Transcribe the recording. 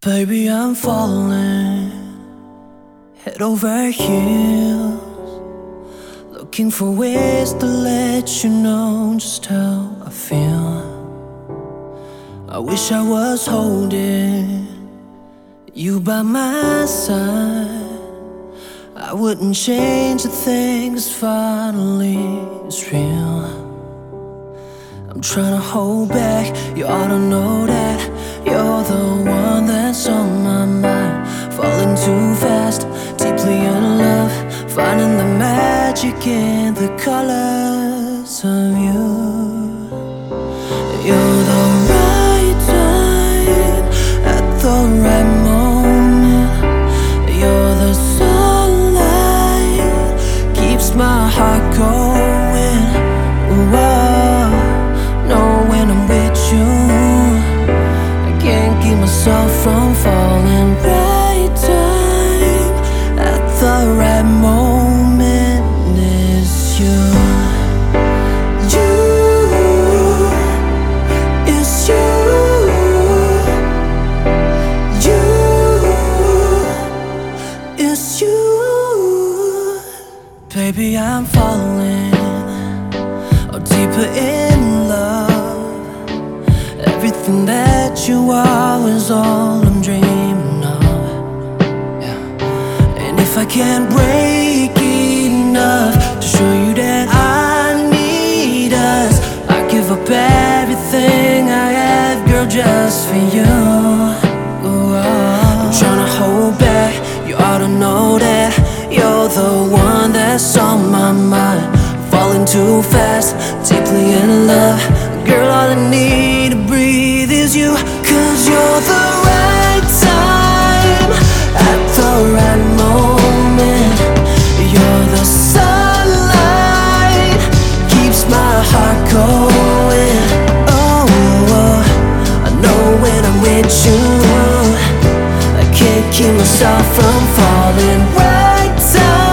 Baby, I'm falling head over heels, looking for ways to let you know just how I feel. I wish I was holding you by my side. I wouldn't change a thing, 'cause finally it's real. I'm trying to hold back, you ought to know that you're the one that's on my mind. Falling too fast, deeply in love, finding the magic in the colors of you. You're the right time at the right moment. You're the sunlight, keeps my heart going. Whoa, know when I'm with you, I can't keep myself from falling. Right time at the right moment is you. You, it's you. You, it's you. Baby, I'm falling deeper in love. Everything that you are is all I'm dreaming of. Yeah. And if I can't break enough to show you that I need us, I give up everything I have, girl, just for you. Ooh, I'm trying to hold back, you ought to know that you're the one that's on my mind. Falling too fast, deeply in love, girl, all I need to breathe is you. 'Cause you're the right time at the right moment. You're the sunlight, keeps my heart going. Oh, I know when I'm with you, I can't keep myself from falling. Right time